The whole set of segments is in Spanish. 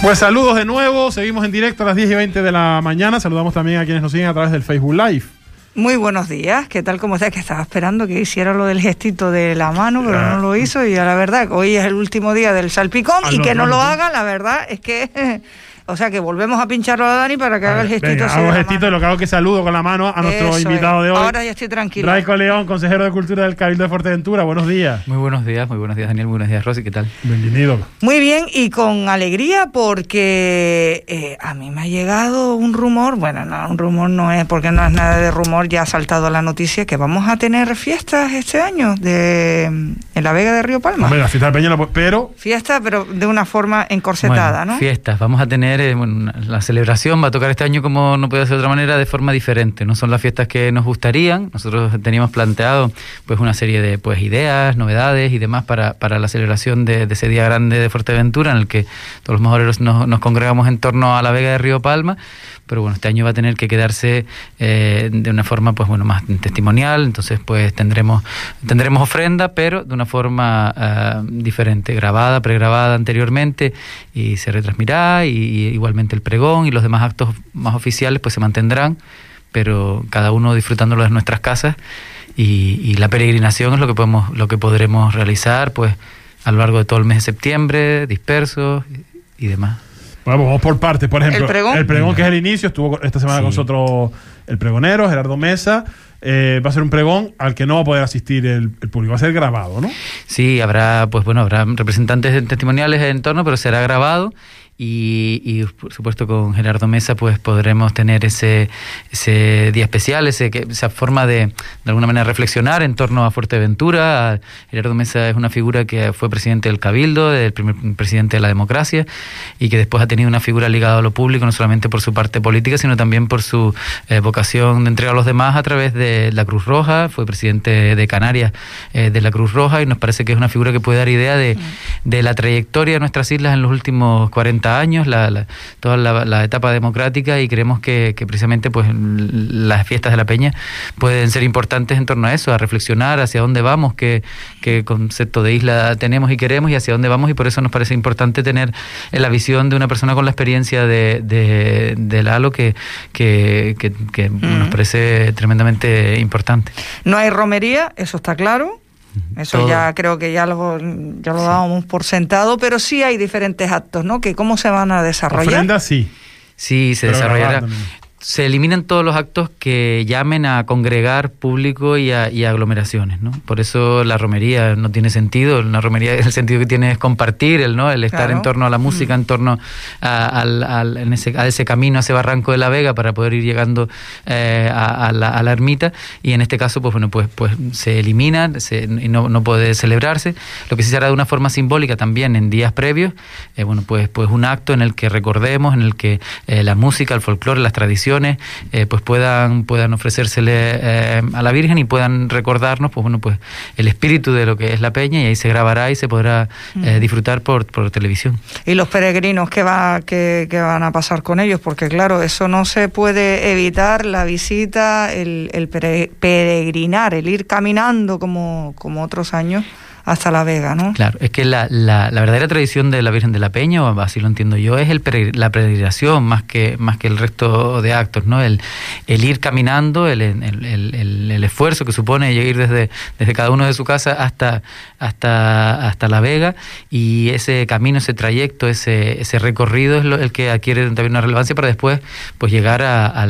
Pues saludos de nuevo, seguimos en directo a las 10:20 de la mañana. Saludamos también a quienes nos siguen a través del Facebook Live. Muy buenos días, ¿qué tal? ¿Cómo estás? Que estaba esperando que hiciera lo del gestito de la mano, pero no lo hizo, y a la verdad, hoy es el último día del salpicón y que no lo haga, la verdad es que... O sea que volvemos a pincharlo a Dani para que haga el gestito. Venga, hago el gestito y lo que hago es que saludo con la mano a nuestro invitado de hoy. Ahora ya estoy tranquilo. Raico León, consejero de Cultura del Cabildo de Fuerteventura. Buenos días. Muy buenos días Daniel, muy buenos días Rosy, ¿qué tal? Bienvenido. Muy bien y con alegría porque a mí me ha llegado un rumor, bueno, no, un rumor no es porque no es nada de rumor, ya ha saltado la noticia que vamos a tener fiestas este año en la Vega de Río Palma. Hombre, la fiesta del Peña, pero... Fiesta, pero de una forma encorsetada, bueno, ¿no? Fiestas, vamos a tener... la celebración va a tocar este año, como no puede ser de otra manera, de forma diferente. No son las fiestas que nos gustarían. Nosotros teníamos planteado pues una serie de pues ideas, novedades y demás para la celebración de ese día grande de Fuerteventura, en el que todos los mojoreros nos congregamos en torno a la Vega de Río Palma. Pero bueno, este año va a tener que quedarse de una forma pues bueno más testimonial. Entonces pues tendremos ofrenda, pero de una forma diferente, grabada, pregrabada anteriormente, y se retransmitirá, y igualmente el pregón y los demás actos más oficiales pues se mantendrán, pero cada uno disfrutándolo de nuestras casas, y la peregrinación es lo que podremos realizar pues a lo largo de todo el mes de septiembre, dispersos y demás. Bueno, vamos por partes. Por ejemplo, el pregón que es el inicio, estuvo esta semana con nosotros el pregonero, Gerardo Mesa. Va a ser un pregón al que no va a poder asistir el público, va a ser grabado, ¿no? Sí, habrá representantes testimoniales en torno, pero será grabado. Y por supuesto con Gerardo Mesa pues podremos tener ese día especial, esa forma de alguna manera reflexionar en torno a Fuerteventura. Gerardo Mesa es una figura que fue presidente del Cabildo, el primer presidente de la democracia, y que después ha tenido una figura ligada a lo público, no solamente por su parte política, sino también por su vocación de entrega a los demás a través de la Cruz Roja. Fue presidente de Canarias de la Cruz Roja, y nos parece que es una figura que puede dar idea de la trayectoria de nuestras islas en los últimos 40 años, toda la etapa democrática, y creemos que precisamente pues las fiestas de la Peña pueden ser importantes en torno a eso, a reflexionar hacia dónde vamos, qué concepto de isla tenemos y queremos, y hacia dónde vamos, y por eso nos parece importante tener la visión de una persona con la experiencia de Lalo que nos parece tremendamente importante. No hay romería, eso está claro. Eso todo. Ya creo que ya lo dábamos por sentado, pero sí hay diferentes actos, ¿no? Que ¿cómo se van a desarrollar? Ofrenda, sí. Sí, se desarrollará. Se eliminan todos los actos que llamen a congregar público y aglomeraciones, ¿no? Por eso la romería no tiene sentido. La romería, el sentido que tiene es compartir, el estar en torno a la música, en torno a ese camino, a ese barranco de la Vega, para poder ir llegando a la ermita. Y en este caso, pues se elimina y no puede celebrarse. Lo que sí se hará de una forma simbólica también en días previos, pues un acto en el que recordemos, en el que la música, el folclore, las tradiciones pues puedan ofrecérsele a la Virgen, y puedan recordarnos pues el espíritu de lo que es la Peña, y ahí se grabará y se podrá disfrutar por televisión. Y los peregrinos, ¿qué van a pasar con ellos? Porque claro, eso no se puede evitar, la visita, el peregrinar, el ir caminando como otros años hasta la Vega, ¿no? Claro, es que la verdadera tradición de la Virgen de la Peña, o así lo entiendo yo, es la peregrinación más que el resto de actos, ¿no? El ir caminando, el esfuerzo que supone ir desde cada uno de su casa hasta la Vega, y ese camino, ese trayecto, ese recorrido es el que adquiere también una relevancia para después pues llegar a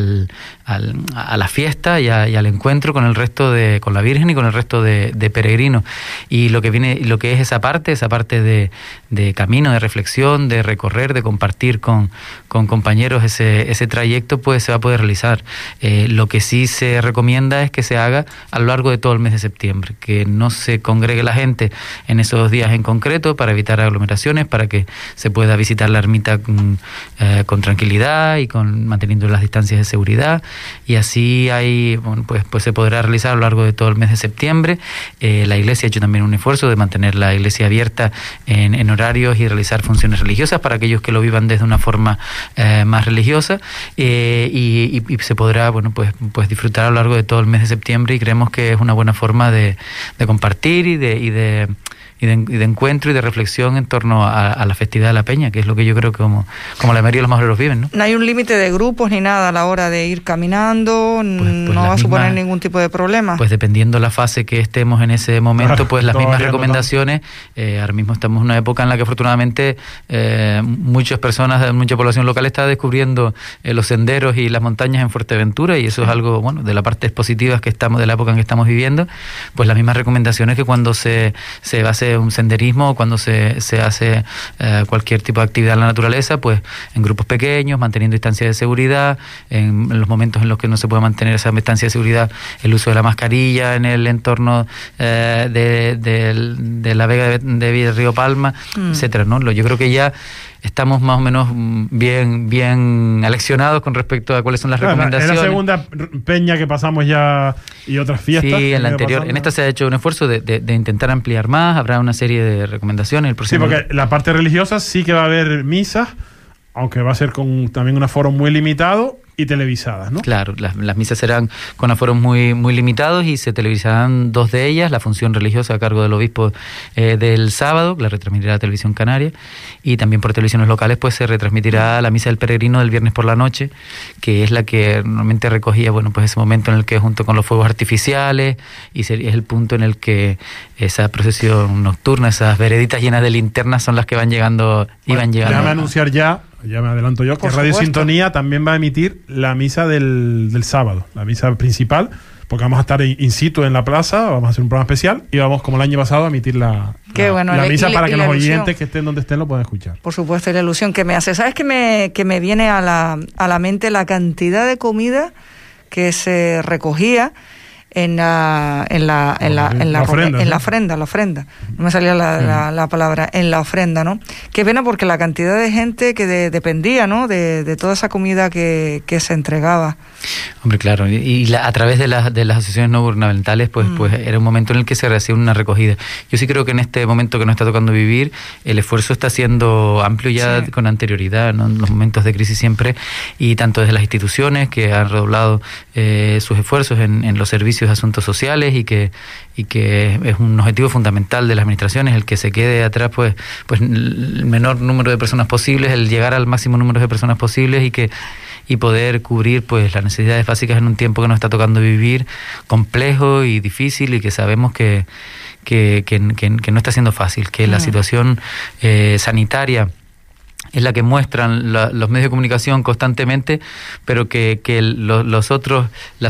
la fiesta y al encuentro con la Virgen y con el resto de peregrinos. Y lo que es esa parte de camino, de reflexión, de recorrer, de compartir con compañeros ese trayecto, pues se va a poder realizar. Lo que sí se recomienda es que se haga a lo largo de todo el mes de septiembre, que no se congregue la gente en esos días en concreto, para evitar aglomeraciones, para que se pueda visitar la ermita con tranquilidad y manteniendo las distancias de seguridad, y así pues se podrá realizar a lo largo de todo el mes de septiembre. La Iglesia ha hecho también un esfuerzo de mantener la iglesia abierta en horarios y realizar funciones religiosas para aquellos que lo vivan desde una forma más religiosa, y se podrá pues disfrutar a lo largo de todo el mes de septiembre, y creemos que es una buena forma de compartir y de de encuentro y de reflexión en torno a la festividad de la Peña, que es lo que yo creo que como la mayoría de los majoreros viven, ¿no? No hay un límite de grupos ni nada a la hora de ir caminando, no va a suponer ningún tipo de problema. Pues dependiendo la fase que estemos en ese momento, pues las mismas recomendaciones. Ahora mismo estamos en una época en la que afortunadamente muchas personas, mucha población local está descubriendo los senderos y las montañas en Fuerteventura, y eso es algo, bueno, de las partes positivas que estamos, de la época en que estamos viviendo. Pues las mismas recomendaciones que cuando se hace un senderismo o cuando se hace cualquier tipo de actividad en la naturaleza, pues en grupos pequeños, manteniendo distancia de seguridad, en los momentos en los que no se puede mantener esa distancia de seguridad, el uso de la mascarilla en el entorno de la vega de Río Palma, etcétera, ¿no? Yo creo que ya estamos más o menos bien aleccionados con respecto a cuáles son las recomendaciones. En la segunda peña que pasamos ya y otras fiestas. Sí, en la anterior. En esta se ha hecho un esfuerzo de intentar ampliar más. Habrá una serie de recomendaciones. Sí, porque la parte religiosa sí que va a haber misas, aunque va a ser con también un aforo muy limitado y televisadas, ¿no? Claro, las misas serán con aforos muy limitados y se televisarán 2 de ellas, la función religiosa a cargo del obispo del sábado, que la retransmitirá la Televisión Canaria, y también por televisiones locales pues se retransmitirá la misa del peregrino del viernes por la noche, que es la que normalmente recogía, bueno, pues ese momento en el que junto con los fuegos artificiales, y es el punto en el que esa procesión nocturna, esas vereditas llenas de linternas son las que iban llegando. Déjame anunciar ya me adelanto yo, que Radio Sintonía también va a emitir la misa del sábado, la misa principal, porque vamos a estar in situ en la plaza, vamos a hacer un programa especial y vamos, como el año pasado, a emitir la misa para que los oyentes que estén donde estén lo puedan escuchar. Por supuesto, y la ilusión que me hace. ¿Sabes que me viene a la mente la cantidad de comida que se recogía en la ofrenda? No me salía la palabra, en la ofrenda, ¿no? Qué pena, porque la cantidad de gente que dependía, ¿no? De toda esa comida que se entregaba. Hombre, claro, y a través de las asociaciones no gubernamentales, pues era un momento en el que se hacía una recogida. Yo sí creo que en este momento que nos está tocando vivir, el esfuerzo está siendo amplio ya con anterioridad, ¿no? En los momentos de crisis siempre, y tanto desde las instituciones que han redoblado sus esfuerzos en los servicios de asuntos sociales, y que es un objetivo fundamental de las administraciones el que se quede atrás pues el menor número de personas posibles, el llegar al máximo número de personas posibles y poder cubrir pues las necesidades básicas en un tiempo que nos está tocando vivir, complejo y difícil, y que sabemos que no está siendo fácil, que la situación sanitaria es la que muestran los medios de comunicación constantemente, pero que los otros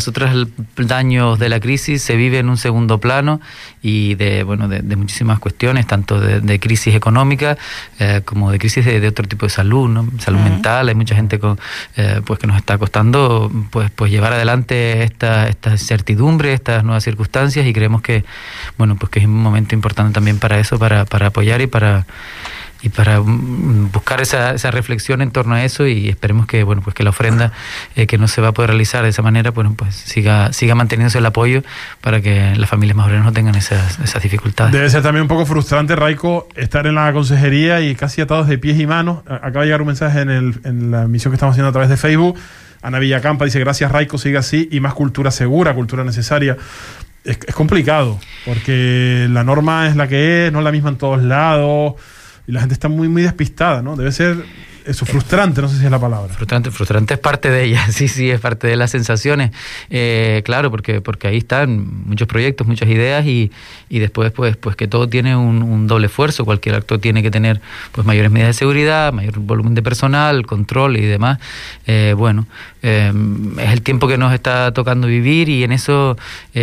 daños de la crisis se viven en un segundo plano, y de muchísimas cuestiones, tanto de crisis económica como de crisis de otro tipo de salud, ¿no? Salud mental. Hay mucha gente que nos está costando pues llevar adelante esta incertidumbre, estas nuevas circunstancias, y creemos que que es un momento importante también para eso, para apoyar y para buscar esa reflexión en torno a eso, y esperemos que que la ofrenda que no se va a poder realizar de esa manera pues siga manteniéndose el apoyo para que las familias majoreras no tengan esas dificultades. Debe ser también un poco frustrante, Raico, estar en la consejería y casi atados de pies y manos. Acaba de llegar un mensaje en la emisión que estamos haciendo a través de Facebook. Ana Villacampa dice: gracias, Raico, siga así, y más cultura segura, cultura necesaria. Es complicado, porque la norma es la que es, no es la misma en todos lados, y la gente está muy despistada, ¿no? Debe ser eso, frustrante, no sé si es la palabra. Frustrante es parte de ella, sí, es parte de las sensaciones, claro, porque ahí están muchos proyectos, muchas ideas, y después pues que todo tiene un doble esfuerzo. Cualquier acto tiene que tener pues mayores medidas de seguridad, mayor volumen de personal, control y demás. Es el tiempo que nos está tocando vivir, y en eso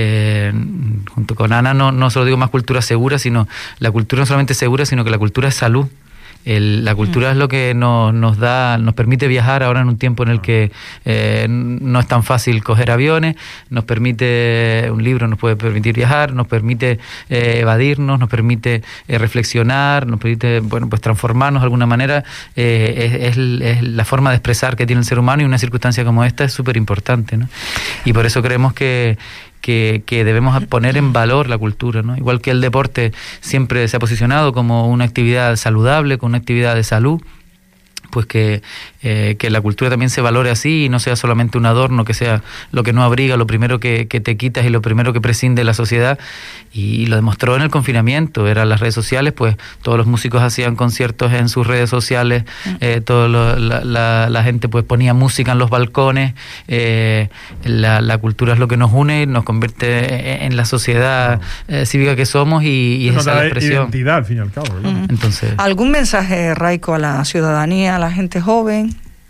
junto con Ana no solo digo más cultura segura, sino la cultura no solamente segura, sino que la cultura es salud. La cultura es lo que nos permite viajar ahora en un tiempo en el que no es tan fácil coger aviones. Nos permite, un libro nos puede permitir viajar, nos permite evadirnos, nos permite reflexionar, nos permite transformarnos de alguna manera. Es la forma de expresar que tiene el ser humano, y una circunstancia como esta es súper importante, ¿no? Y por eso creemos que debemos poner en valor la cultura, ¿no? Igual que el deporte siempre se ha posicionado como una actividad saludable, con una actividad de salud, pues que la cultura también se valore así y no sea solamente un adorno, que sea lo que no abriga, lo primero que te quitas y lo primero que prescinde de la sociedad. Y lo demostró en el confinamiento, eran las redes sociales, pues todos los músicos hacían conciertos en sus redes sociales, la gente pues ponía música en los balcones, la cultura es lo que nos une, nos convierte en la sociedad cívica que somos y esa es la expresión. Identidad, al fin y al cabo, ¿verdad? Entonces, ¿algún mensaje, Raico, a la ciudadanía, a la gente joven?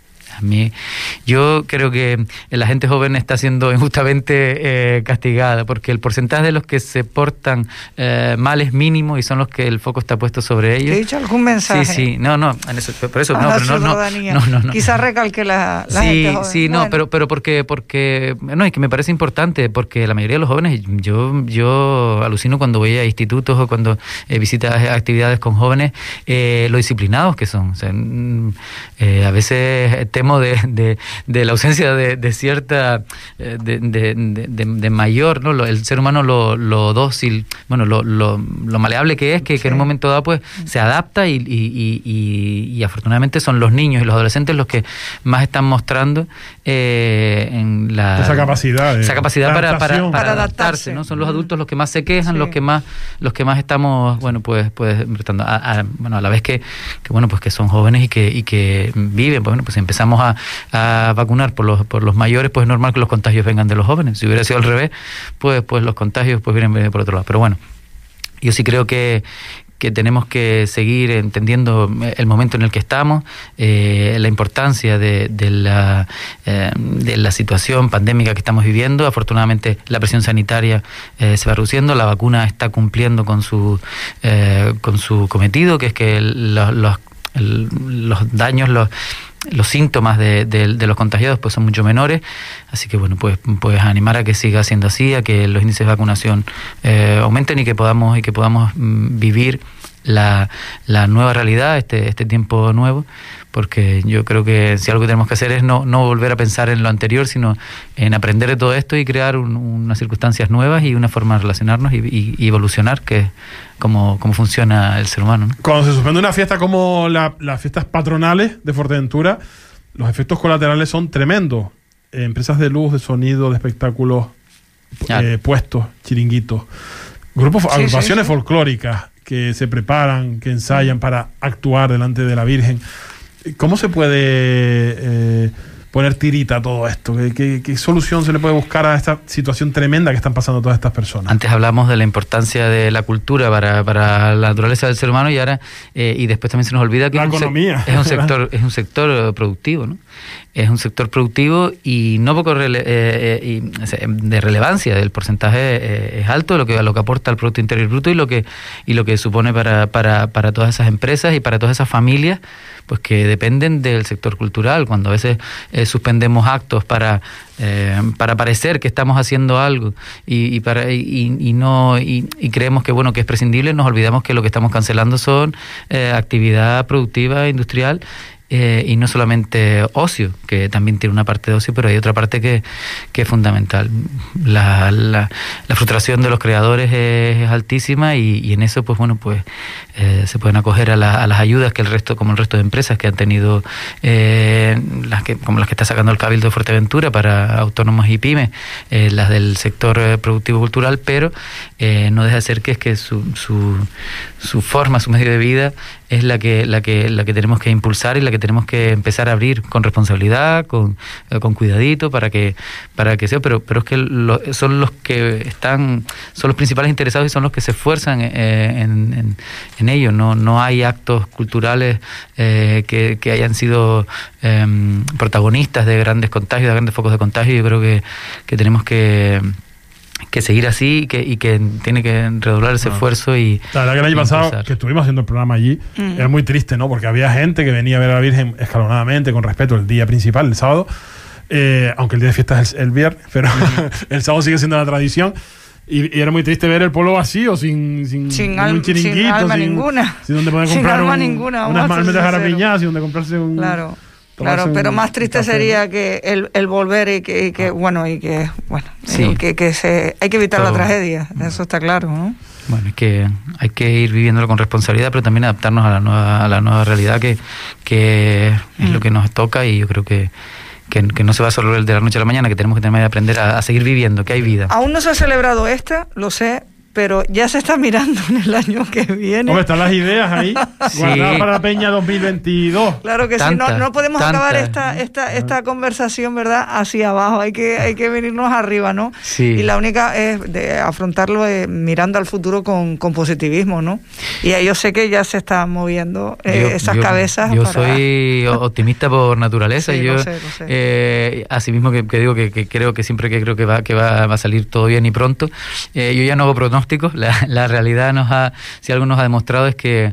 Yo creo que la gente joven está siendo injustamente castigada, porque el porcentaje de los que se portan mal es mínimo y son los que el foco está puesto sobre ellos. ¿Te he dicho algún mensaje? Sí, no, en eso, por eso, no, pero no. Quizás recalque la gente joven. Sí, no, bueno. pero porque no, es que me parece importante, porque la mayoría de los jóvenes, yo alucino cuando voy a institutos o cuando visitas actividades con jóvenes, lo disciplinados que son. O sea, a veces de la ausencia de cierta de mayor, ¿no? El ser humano lo dócil, bueno, lo maleable que es, que en un momento dado pues se adapta y afortunadamente son los niños y los adolescentes los que más están mostrando esa capacidad para adaptarse, ¿no? Son los adultos los que más se quejan, los que más estamos, bueno, pues tratando a la vez que bueno, pues que son jóvenes y que viven, pues, bueno, pues empezamos a vacunar por los mayores, pues es normal que los contagios vengan de los jóvenes. Si hubiera sido al revés, pues los contagios pues vienen por otro lado. Pero bueno, yo sí creo que tenemos que seguir entendiendo el momento en el que estamos, la importancia de la situación pandémica que estamos viviendo. Afortunadamente la presión sanitaria se va reduciendo, la vacuna está cumpliendo con su cometido, que es que los daños, los síntomas de los contagiados pues son mucho menores, así que bueno, pues animar a que siga siendo así, a que los índices de vacunación aumenten y que podamos vivir la nueva realidad, este tiempo nuevo, porque yo creo que si algo que tenemos que hacer es no volver a pensar en lo anterior, sino en aprender de todo esto y crear unas circunstancias nuevas y una forma de relacionarnos y evolucionar, que es cómo funciona el ser humano, ¿no? Cuando se suspende una fiesta como las fiestas patronales de Fuerteventura, los efectos colaterales son tremendos. Empresas de luz, de sonido, de espectáculos, puestos, chiringuitos, grupos, agrupaciones folclóricas que se preparan, que ensayan para actuar delante de la Virgen. ¿Cómo se puede poner tirita a todo esto? ¿Qué solución se le puede buscar a esta situación tremenda que están pasando todas estas personas? Antes hablamos de la importancia de la cultura para la naturaleza del ser humano y ahora y después también se nos olvida que es un sector productivo, ¿no? Es un sector productivo y no poco de relevancia. El porcentaje es alto lo que aporta al Producto Interior Bruto y lo que supone para todas esas empresas y para todas esas familias, pues que dependen del sector cultural. Cuando a veces suspendemos actos para parecer que estamos haciendo algo y creemos que bueno, que es prescindible, nos olvidamos que lo que estamos cancelando son actividad productiva industrial. Y no solamente ocio, que también tiene una parte de ocio, pero hay otra parte que es fundamental. La frustración de los creadores es altísima y en eso pues bueno, pues se pueden acoger a las ayudas que el resto de empresas que han tenido, como las que está sacando el Cabildo de Fuerteventura para autónomos y pymes, las del sector productivo cultural, pero no deja de ser que es que su forma, su medio de vida es la que tenemos que impulsar y la que tenemos que empezar a abrir con responsabilidad, con cuidadito para que sea, pero es que son los que son los principales interesados y son los que se esfuerzan en ello. No hay actos culturales que hayan sido protagonistas de grandes contagios, de grandes focos de contagio. Yo creo que tenemos que seguir así y que tiene que redoblar ese esfuerzo y la verdad que el año pasado que estuvimos haciendo el programa allí era muy triste, ¿no? Porque había gente que venía a ver a la Virgen escalonadamente, con respeto, el día principal, el sábado, aunque el día de fiesta es el viernes, pero el sábado sigue siendo la tradición. Y era muy triste ver el pueblo vacío, sin un chiringuito, sin alma ninguna, sin donde poder comprar unas malmetas jarapiñadas, sin donde comprarse un... Claro, pero más triste sería que el volver y que hay que evitar la tragedia, eso está claro, ¿no? Bueno, es que hay que ir viviéndolo con responsabilidad, pero también adaptarnos a la nueva realidad que es lo que nos toca, y yo creo que no se va a solo el de la noche a la mañana, que tenemos que aprender a seguir viviendo, que hay vida. Aún no se ha celebrado lo sé, pero ya se está mirando en el año que viene. ¿Cómo están las ideas ahí? Sí. Guardadas para la Peña 2022. Claro que sí, no podemos acabar esta conversación, ¿verdad?, hacia abajo, hay que venirnos arriba, ¿no? Sí. Y la única es de afrontarlo mirando al futuro con positivismo, ¿no? Y yo sé que ya se están moviendo esas cabezas. Yo soy optimista por naturaleza, sí, y yo lo sé. Así mismo que digo que creo que siempre que va a salir todo bien y pronto, yo ya no hago pronósticos. La realidad si algo nos ha demostrado es que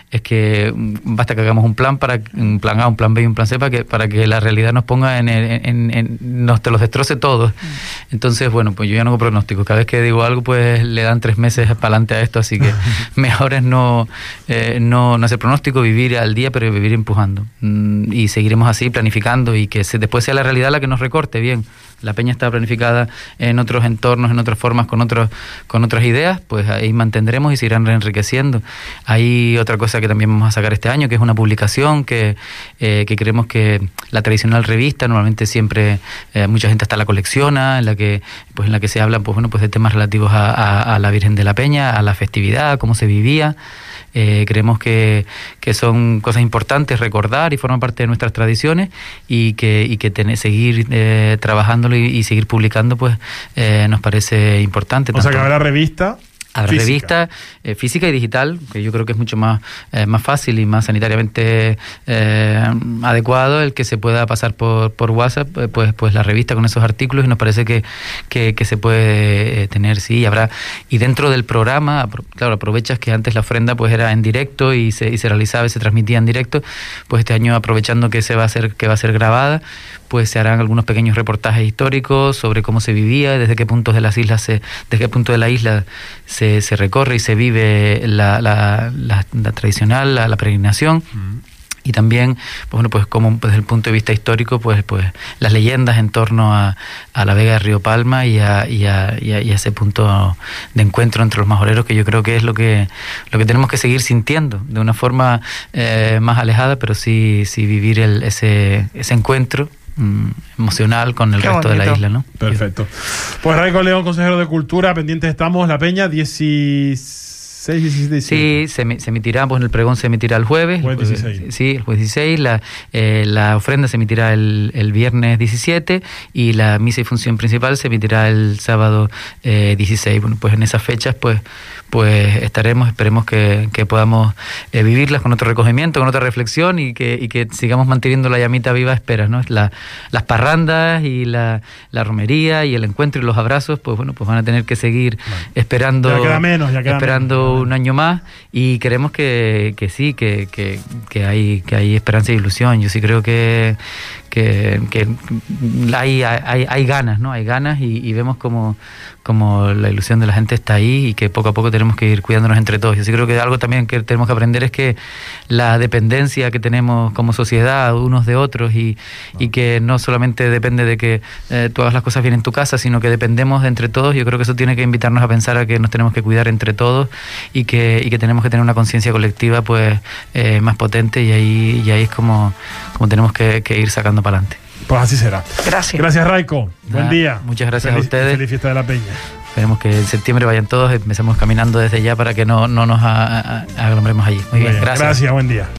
basta que hagamos un plan A, un plan B y un plan C para que la realidad nos ponga nos te los destroce todos. Entonces, bueno, pues yo ya no hago pronósticos. Cada vez que digo algo, pues le dan 3 meses para adelante a esto, así que mejor es no hacer pronóstico, vivir al día, pero vivir empujando. Y seguiremos así, planificando, y que después sea la realidad la que nos recorte. Bien, la Peña está planificada en otros entornos, en otras formas, con otras ideas, pues ahí mantendremos y se irán enriqueciendo. Hay otra cosa que también vamos a sacar este año, que es una publicación que creemos que la tradicional revista, normalmente siempre mucha gente hasta la colecciona, en la que se habla pues de temas relativos a la Virgen de la Peña, a la festividad, a cómo se vivía. Creemos que son cosas importantes recordar y forman parte de nuestras tradiciones, y que seguir trabajándolo y seguir publicando, pues nos parece importante. O sea, que habrá revista. Habrá revista física y digital, que yo creo que es mucho más fácil y más sanitariamente adecuado el que se pueda pasar por WhatsApp, pues la revista con esos artículos, y nos parece que se puede tener, sí, habrá. Y dentro del programa, claro, aprovechas que antes la ofrenda pues era en directo y se realizaba y se transmitía en directo, pues este año, aprovechando que va a ser grabada, pues se harán algunos pequeños reportajes históricos sobre cómo se vivía, desde qué puntos de la isla se recorre y se vive la tradicional, la peregrinación. Y también, pues como desde el punto de vista histórico, pues las leyendas en torno a la Vega de Río Palma y a ese punto de encuentro entre los majoreros, que yo creo que es lo que tenemos que seguir sintiendo de una forma más alejada, pero sí vivir ese encuentro emocional con el resto de la isla, ¿no? Perfecto. Pues Raico León, consejero de Cultura, pendientes estamos. La Peña 16, 17, 18. Sí, se emitirá, pues el pregón se emitirá el jueves. Jueves 16. Sí, el jueves 16. La ofrenda se emitirá el viernes 17, y la misa y función principal se emitirá el sábado 16. Bueno, pues en esas fechas, pues esperemos que podamos vivirlas con otro recogimiento, con otra reflexión, y que sigamos manteniendo la llamita viva a espera, ¿no? Las parrandas y la romería y el encuentro y los abrazos, pues bueno, pues van a tener que seguir esperando. Ya queda menos. Un año más, y creemos que sí, que hay esperanza y ilusión. Yo sí creo que hay ganas, ¿no? Hay ganas, y vemos como la ilusión de la gente está ahí, y que poco a poco tenemos que ir cuidándonos entre todos. Yo sí creo que algo también que tenemos que aprender es que la dependencia que tenemos como sociedad unos de otros, y que no solamente depende de que tú hagas las cosas bien en tu casa, sino que dependemos de entre todos. Yo creo que eso tiene que invitarnos a pensar a que nos tenemos que cuidar entre todos, y que tenemos que tener una conciencia colectiva pues más potente, y ahí es como tenemos que ir sacando para adelante. Pues así será. Gracias, Raico. Buen día. Muchas gracias a ustedes. Feliz fiesta de la Peña. Esperemos que en septiembre vayan todos, empecemos caminando desde ya para que no nos aglomeremos allí. Muy bien, gracias. Gracias, buen día.